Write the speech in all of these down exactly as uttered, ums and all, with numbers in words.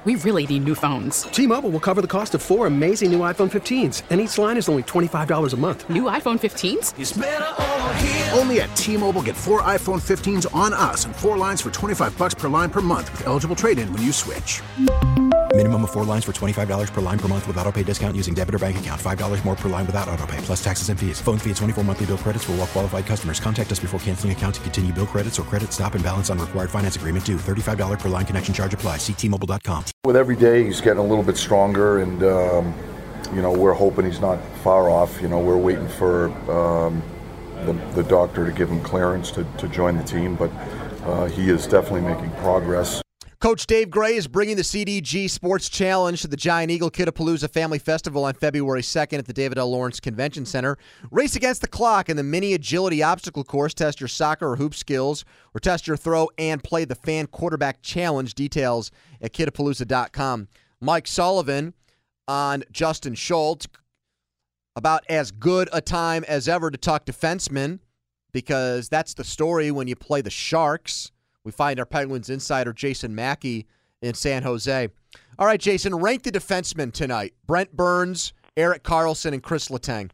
We really need new phones. T-Mobile will cover the cost of four amazing new iPhone fifteens, and each line is only twenty-five dollars a month. New iPhone fifteens? It's better over here. Only at T-Mobile, get four iPhone fifteens on us and four lines for twenty-five dollars per line per month with eligible trade-in when you switch. Minimum of four lines for twenty-five dollars per line per month with autopay discount using debit or bank account. five dollars more per line without autopay, plus taxes and fees. Phone fee at twenty-four monthly bill credits for well-qualified customers. Contact us before canceling account to continue bill credits or credit stop and balance on required finance agreement due. thirty-five dollars per line connection charge applies. See T Mobile dot com. With every day, he's getting a little bit stronger, and, um, you know, we're hoping he's not far off. You know, we're waiting for um, the, the doctor to give him clearance to, to join the team, but uh, he is definitely making progress. Coach Dave Gray is bringing the C D G Sports Challenge to the Giant Eagle Kidapalooza Family Festival on February second at the David L. Lawrence Convention Center. Race against the clock in the mini agility obstacle course. Test your soccer or hoop skills, or test your throw and play the fan quarterback challenge. Details at kidapalooza dot com. Mike Sullivan on Justin Schultz. About as good a time as ever to talk defensemen, because that's the story when you play the Sharks. We find our Penguins insider, Jason Mackey, in San Jose. All right, Jason, rank the defensemen tonight. Brent Burns, Erik Karlsson, and Chris Letang.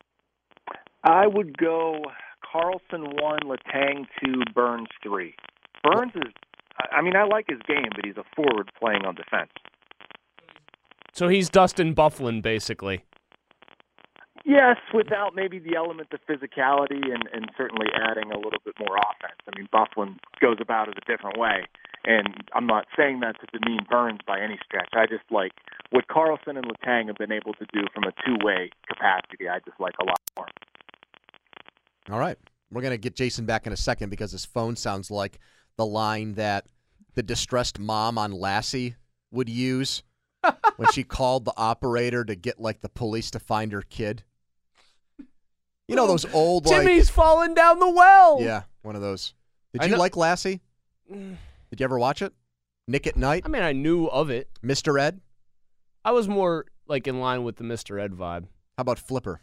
I would go Karlsson one, Letang two, Burns three. Burns is, I mean, I like his game, but he's a forward playing on defense. So he's Dustin Byfuglien, basically. Yes, without maybe the element of physicality and, and certainly adding a little bit more offense. I mean, Byfuglien goes about it a different way, and I'm not saying that to demean Burns by any stretch. I just like what Karlsson and Letang have been able to do from a two-way capacity. I just like a lot more. All right. We're going to get Jason back in a second because his phone sounds like the line that the distressed mom on Lassie would use when she called the operator to get, like, the police to find her kid. You know those old, like... Timmy's falling down the well! Yeah, one of those. Did I you know- like Lassie? Did you ever watch it? Nick at Night? I mean, I knew of it. Mister Ed? I was more, like, in line with the Mister Ed vibe. How about Flipper?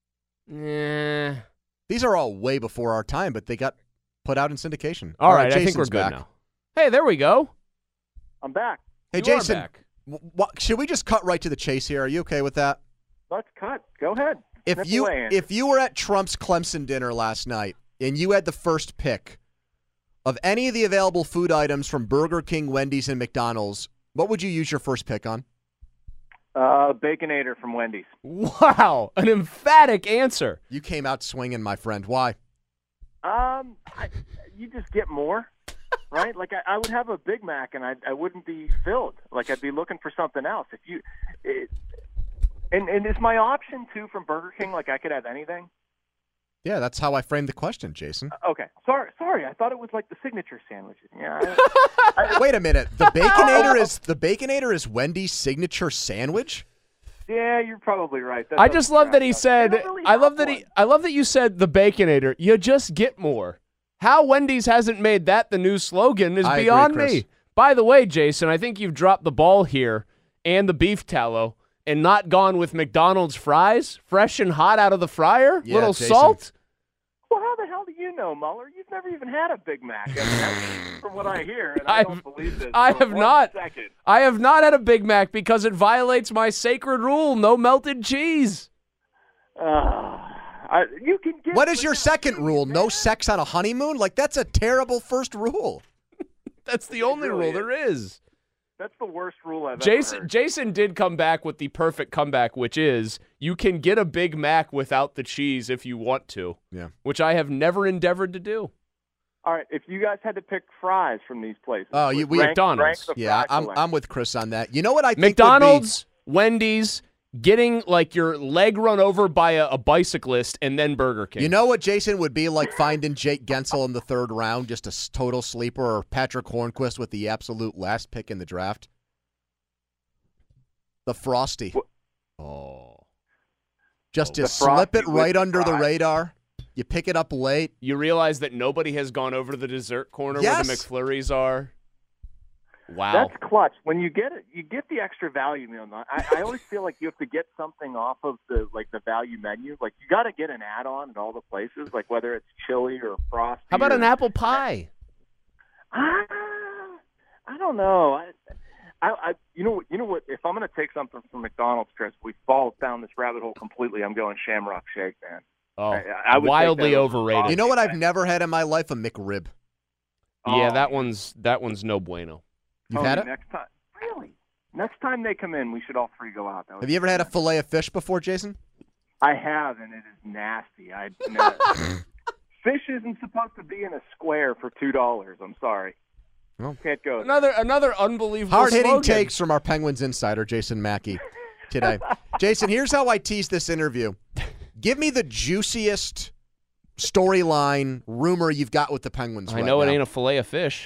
Yeah. These are all way before our time, but they got put out in syndication. All, all right, right, I think we're Jason's good back. now. Hey, there we go. I'm back. Hey, You Jason, are back. w- w- should we just cut right to the chase here? Are you okay with that? Let's cut. Go ahead. If Snip you away, Andy. if you were at Trump's Clemson dinner last night and you had the first pick of any of the available food items from Burger King, Wendy's, and McDonald's, what would you use your first pick on? Uh, Baconator from Wendy's. Wow, an emphatic answer. You came out swinging, my friend. Why? Um, I, you just get more, right? Like I, I would have a Big Mac and I I wouldn't be filled. Like I'd be looking for something else. If you, it, and and is my option too from Burger King? Like I could have anything. Yeah, that's how I framed the question, Jason. Okay, sorry, sorry. I thought it was like the signature sandwiches. Yeah. I, I, Wait a minute. The Baconator is the Baconator is Wendy's signature sandwich? yeah, you're probably right. That I doesn't just love that he crack up. said. They don't really I love have that one. he. I love that you said the Baconator. You just get more. How Wendy's hasn't made that the new slogan is I agree, beyond Chris. me. By the way, Jason, I think you've dropped the ball here and the beef tallow and not gone with McDonald's fries, fresh and hot out of the fryer, Yeah, little Jason. salt. Well, how the hell do you know, Mueller? You've never even had a Big Mac. I mean, that's from what I hear, and I I've- don't believe this. I for have one not. Second. I have not had a Big Mac because it violates my sacred rule: no melted cheese. Uh, I, you can get. What is your second rule? No sex on a honeymoon? Like, that's a terrible first rule. That's the only really rule is. there is. That's the worst rule I've ever Jason heard. Jason did come back with the perfect comeback, which is you can get a Big Mac without the cheese if you want to. Yeah. Which I have never endeavored to do. All right, if you guys had to pick fries from these places, Oh, you- we- rank, McDonald's. rank the Yeah, fry I'm selection. I'm with Chris on that. You know what I think McDonald's, Wendy's, getting like your leg run over by a, a bicyclist, and then Burger would King. be, you know what Jason would be like finding Jake Gensel in the third round, just a s- total sleeper, or Patrick Hornquist with the absolute last pick in the draft? The Frosty. What? Oh. Just The to slip Frosty it with right the under the fries. radar. You pick it up late. You realize that nobody has gone over to the dessert corner Yes. where the McFlurries are? Wow. That's clutch. When you get it, you get the extra value meal. I, I always feel like you have to get something off of the like the value menu. Like you got to get an add-on at all the places, like whether it's chili or Frosty. How about or, an apple pie? Ah, I don't know. I, I, I, you know, you know what? If I'm going to take something from McDonald's, Chris, we fall down this rabbit hole completely. I'm going Shamrock Shake, man. Oh, I, I would wildly take that overrated. You know what I've never had in my life? A McRib. Yeah, Oh, that one's that one's no bueno. You've oh, had it? Next time, really? Next time they come in, we should all three go out. That Have you ever had a fillet of fish before, Jason? I have, and it is nasty. I no, fish isn't supposed to be in a square for two dollars. I'm sorry. Well, Can't go. there. Another another unbelievable hard-hitting slogan. takes from our Penguins insider, Jason Mackey, today. Jason, here's how I tease this interview. Give me the juiciest storyline rumor you've got with the Penguins I right know now. it ain't a fillet of fish.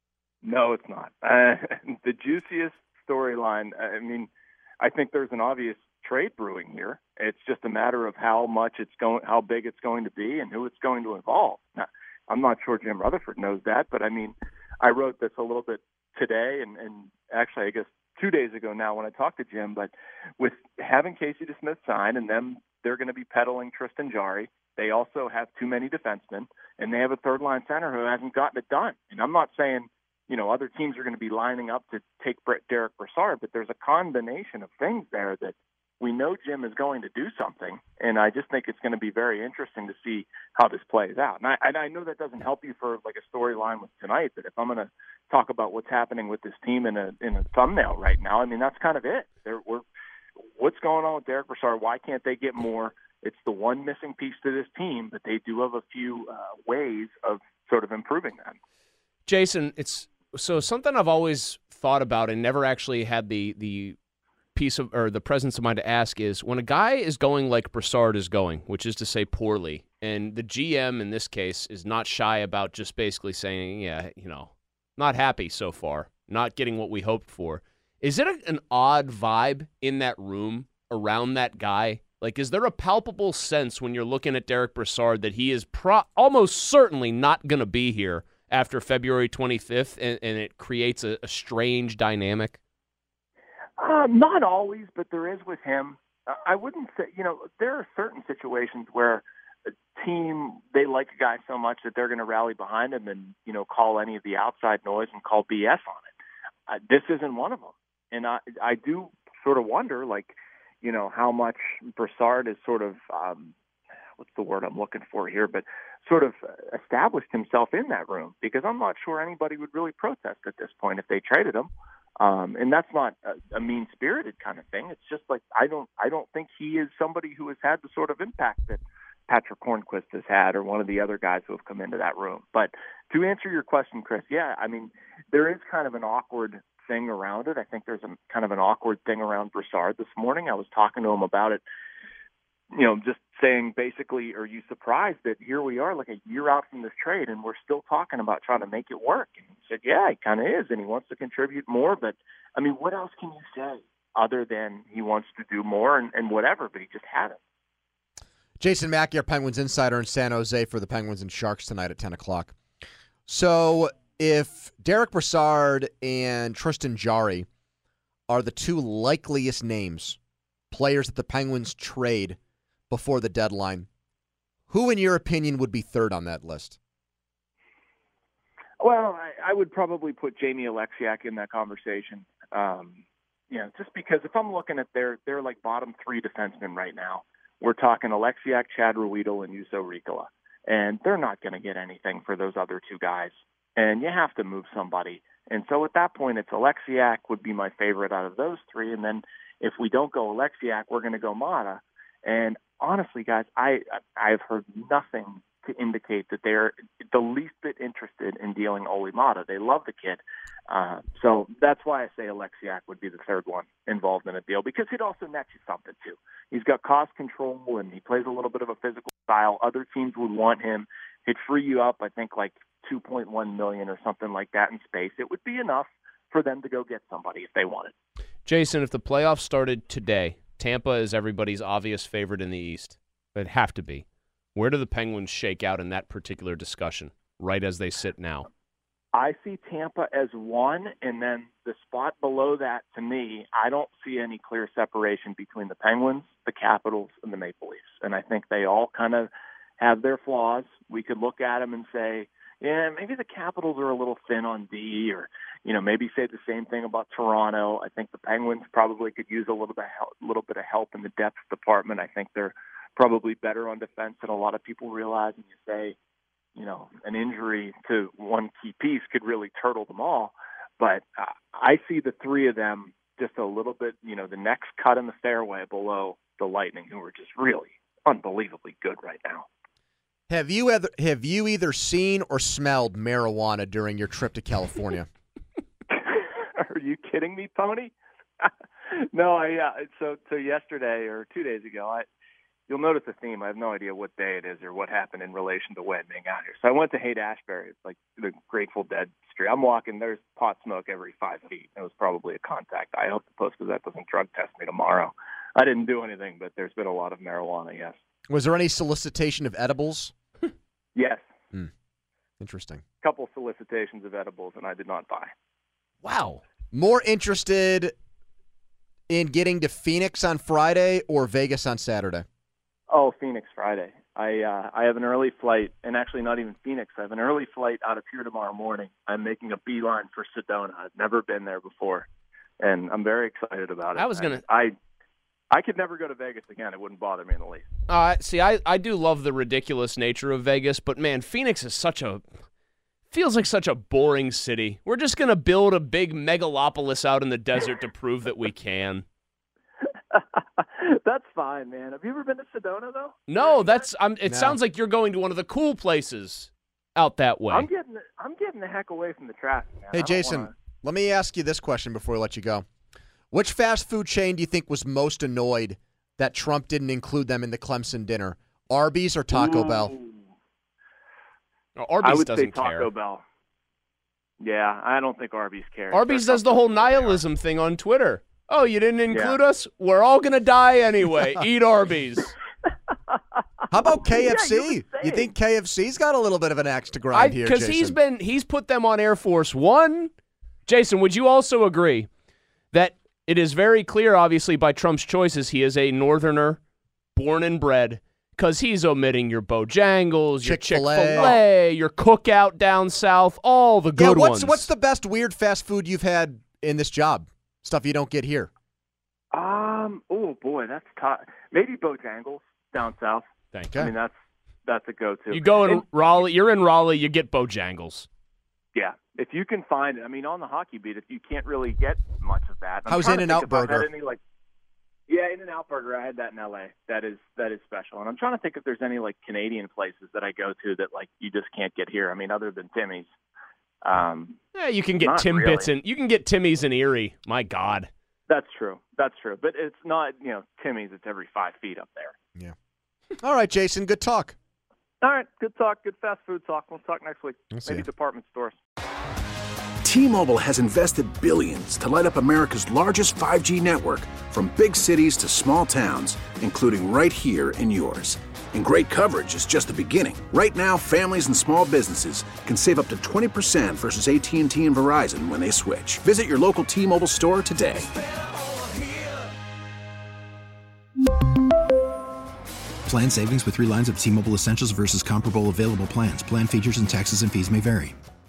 No, it's not. Uh, the juiciest storyline. I mean, I think there's an obvious trade brewing here. It's just a matter of how much it's going, how big it's going to be, and who it's going to involve. Now, I'm not sure Jim Rutherford knows that, but I mean, I wrote this a little bit today, and, and actually, I guess two days ago now when I talked to Jim. But with having Casey DeSmith sign, and them, they're going to be peddling Tristan Jarry. They also have too many defensemen, and they have a third line center who hasn't gotten it done. And I'm not saying, you know, other teams are going to be lining up to take Brett Derek Brassard, but there's a combination of things there that we know Jim is going to do something, and I just think it's going to be very interesting to see how this plays out. And I, and I know that doesn't help you for like a storyline with tonight, but if I'm going to talk about what's happening with this team in a in a thumbnail right now, I mean, that's kind of it. There, we're, what's going on with Derek Brassard? Why can't they get more? It's the one missing piece to this team, but they do have a few uh, ways of sort of improving that. Jason, it's so something I've always thought about and never actually had the the piece of or the presence of mind to ask is when a guy is going like Brassard is going, which is to say poorly, and the G M in this case is not shy about just basically saying, yeah, you know, not happy so far, not getting what we hoped for. Is it a, an odd vibe in that room around that guy? Like, is there a palpable sense when you're looking at Derek Brassard that he is pro- almost certainly not going to be here after February twenty-fifth, and, and it creates a, a strange dynamic? Uh, not always, but there is with him. Uh, I wouldn't say, you know, there are certain situations where a team, they like a guy so much that they're going to rally behind him and, you know, call any of the outside noise and call B S on it. Uh, this isn't one of them. And I, I do sort of wonder, like, you know, how much Brassard is sort of, um, what's the word I'm looking for here, but sort of established himself in that room, because I'm not sure anybody would really protest at this point if they traded him. Um, and that's not a, a mean-spirited kind of thing. It's just like I don't, I don't think he is somebody who has had the sort of impact that Patrick Hornquist has had, or one of the other guys who have come into that room. But to answer your question, Chris, yeah, I mean, there is kind of an awkward thing around it. I think there's a kind of an awkward thing around Brassard this morning. I was talking to him about it, you know, just saying basically, are you surprised that here we are like a year out from this trade and we're still talking about trying to make it work? And he said, yeah, it kind of is, and he wants to contribute more. But, I mean, what else can you say other than he wants to do more and, and whatever, but he just hadn't. Jason Mackey, our Penguins insider in San Jose for the Penguins and Sharks tonight at ten o'clock. So if Derek Brassard and Tristan Jarry are the two likeliest names, players that the Penguins trade before the deadline, who, in your opinion, would be third on that list? Well, I, I would probably put Jamie Alexiak in that conversation. Um, you know, just because if I'm looking at their, they're like bottom three defensemen right now. We're talking Alexiak, Chad Ruedel, and Juuso Riikola. And they're not going to get anything for those other two guys. And you have to move somebody. And so at that point, it's Alexiak would be my favorite out of those three. And then if we don't go Alexiak, we're going to go Mata. And honestly, guys, I, I've heard nothing to indicate that they're the least bit interested in dealing Olli Mata. They love the kid. Uh, so that's why I say Alexiak would be the third one involved in a deal, because he'd also net you something, too. He's got cost control, and he plays a little bit of a physical style. Other teams would want him. He'd free you up, I think, like two point one million dollars or something like that in space. It would be enough for them to go get somebody if they wanted. Jason, if the playoffs started today, Tampa is everybody's obvious favorite in the East. They'd have to be. Where do the Penguins shake out in that particular discussion, right as they sit now? I see Tampa as one, and then the spot below that, to me, I don't see any clear separation between the Penguins, the Capitals, and the Maple Leafs. And I think they all kind of have their flaws. We could look at them and say, yeah, maybe the Capitals are a little thin on D, or, you know, maybe say the same thing about Toronto. I think the Penguins probably could use a little bit of help, little bit of help in the depth department. I think they're probably better on defense than a lot of people realize. And you say, you know, an injury to one key piece could really turtle them all. But uh, I see the three of them just a little bit, you know, the next cut in the fairway below the Lightning, who are just really unbelievably good right now. Have you ever, have you either seen or smelled marijuana during your trip to California? Are you kidding me, Pony? No, I uh, so so yesterday or two days ago, I you'll notice a theme. I have no idea what day it is or what happened in relation to when being out here. So I went to Haight-Ashbury. It's like the Grateful Dead street. I'm walking. There's pot smoke every five feet. It was probably a contact. I hope the Post-Gazette doesn't drug test me tomorrow. I didn't do anything, but there's been a lot of marijuana, yes. Was there any solicitation of edibles? Yes. Hmm. Interesting. A couple solicitations of edibles, and I did not buy. Wow. More interested in getting to Phoenix on Friday or Vegas on Saturday? Oh, Phoenix Friday. I uh, I have an early flight, and actually not even Phoenix. I have an early flight out of here tomorrow morning. I'm making a beeline for Sedona. I've never been there before, and I'm very excited about it. I was gonna. I I could never go to Vegas again. It wouldn't bother me in the least. Uh, see, I, I do love the ridiculous nature of Vegas, but man, Phoenix is such a feels like such a boring city. We're just gonna build a big megalopolis out in the desert to prove that we can. That's fine, man. Have you ever been to Sedona, though? No, that's. I'm, it No. sounds like you're going to one of the cool places out that way. I'm getting I'm getting the heck away from the traffic, man. I Hey, don't Jason, wanna... let me ask you this question before I let you go. Which fast food chain do you think was most annoyed that Trump didn't include them in the Clemson dinner? Arby's or Taco Ooh. Bell? No, Arby's I would doesn't say Taco care. Bell. Yeah, I don't think Arby's cares. Arby's They're does the whole comfortable where they are. nihilism thing on Twitter. Oh, you didn't include us? We're all going to die anyway. Eat Arby's. How about K F C? Yeah, you you, were saying. think K F C's got a little bit of an axe to grind here, Because Jason? he's been he's put them on Air Force One. Jason, would you also agree that it is very clear, obviously, by Trump's choices, he is a northerner, born and bred, because he's omitting your Bojangles, your Chick-fil-A. Chick-fil-A, your Cookout down south, all the good yeah, what's, ones. What's the best weird fast food you've had in this job? Stuff you don't get here. Um. Oh boy, that's tough. Maybe Bojangles down south. Thank Okay. I mean, that's that's a go-to. You go in And- Raleigh, you're in Raleigh, you get Bojangles. Yeah, if you can find it. I mean, on the hockey beat, if you can't really get much of that. I'm How's trying to In-N-Out think if I've had Burger? any, like, yeah, In-N-Out Burger. I had that in L A. That is that is special. And I'm trying to think if there's any like Canadian places that I go to that like you just can't get here. I mean, other than Timmy's. Um, Yeah, you can get Not Timbits really. in. You can get Timmy's in Erie. My God. that's true. That's true. But it's not, you know, Timmy's. It's every five feet up there. Yeah. All right, Jason, good talk. All right, good talk. Good fast food talk. We'll talk next week. We'll see Maybe ya. department stores. T-Mobile has invested billions to light up America's largest five G network, from big cities to small towns, including right here in yours. And great coverage is just the beginning. Right now, families and small businesses can save up to twenty percent versus A T and T and Verizon when they switch. Visit your local T-Mobile store today. Plan savings with three lines of T-Mobile Essentials versus comparable available plans. Plan features and taxes and fees may vary.